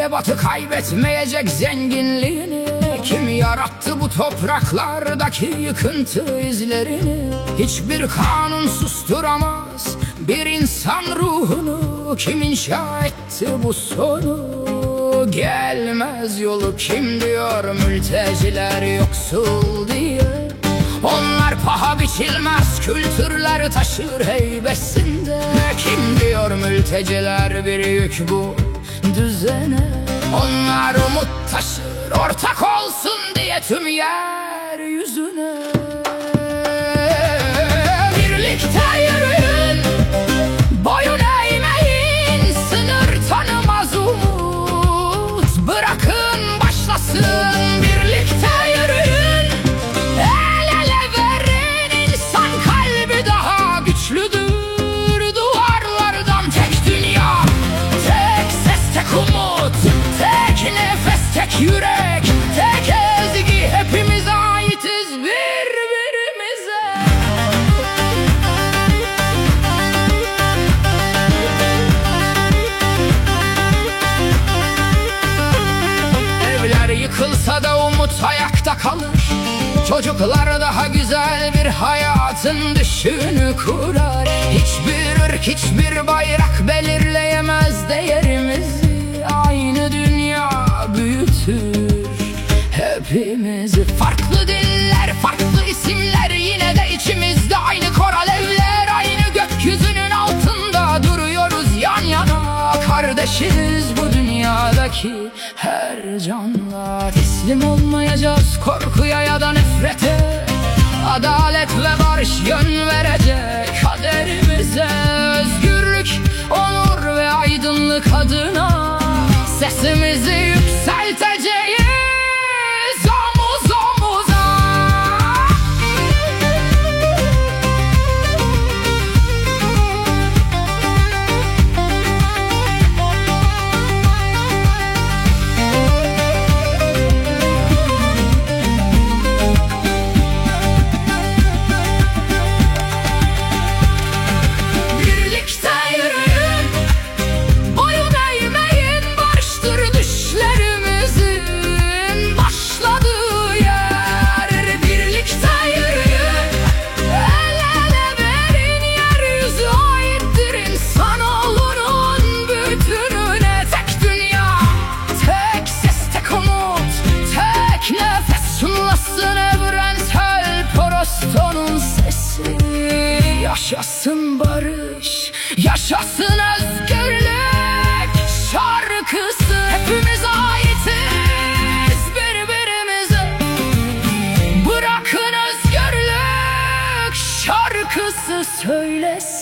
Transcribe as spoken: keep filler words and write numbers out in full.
Batı kaybetmeyecek zenginliğini? Kim yarattı bu topraklardaki yıkıntı izlerini? Hiçbir kanun susturamaz bir insan ruhunu. Kim inşa etti bu sonu? Gelmez yolu kim diyor mülteciler yoksul diye? Onlar paha biçilmez kültürler taşır heybesinde. Kim diyor mülteciler bir yük bu düzene? Onlar umut taşır ortak olsun diye tüm yeryüzüne. Birlikte yürüyün, boyun eğmeyin, sınır tanımaz umut. Bırakın başlasın, birlikte yürüyün, el ele verin. İnsan kalbi daha güçlüdür duvarlardan. Tek dünya, tek ses, tek umut, tek nefes, tek yürek, tek ezgi. Hepimiz aitiz birbirimize. Evler yıkılsa da umut ayakta kalır. Çocuklar daha güzel bir hayatın düşünü kurar. Hiçbir ırk, hiçbir bayrak belirleyemez değerimizi. Aynı dünya büyütür hepimizi. Farklı diller, farklı isimler, yine de içimizde aynı koral evler. Aynı gökyüzünün altında duruyoruz yan yana. Kardeşiz bu dünyadaki her canla. Teslim olmayacağız korkuya ya da nefrete. Adalet ve barış yön verecek kaderimize. Özgürlük, onur ve aydınlık adına sesimizi yükselteceğiz omuz omuza. Birlikte yürüyün, boyun eğmeyin, barıştır düşlerimizin başladığı yer. Birlikte yürüyün, el ele verin, yeryüzü aittir insanoğlunun bütününe. Tek dünya, tek ses, tek umut, tek nefes, çınlasın evrensel Prosto'nun sesi. Yaşasın barış, yaşasın özgürlük şarkısı. Hepimiz aitiz birbirimize. Bırakın özgürlük şarkısı söylesin.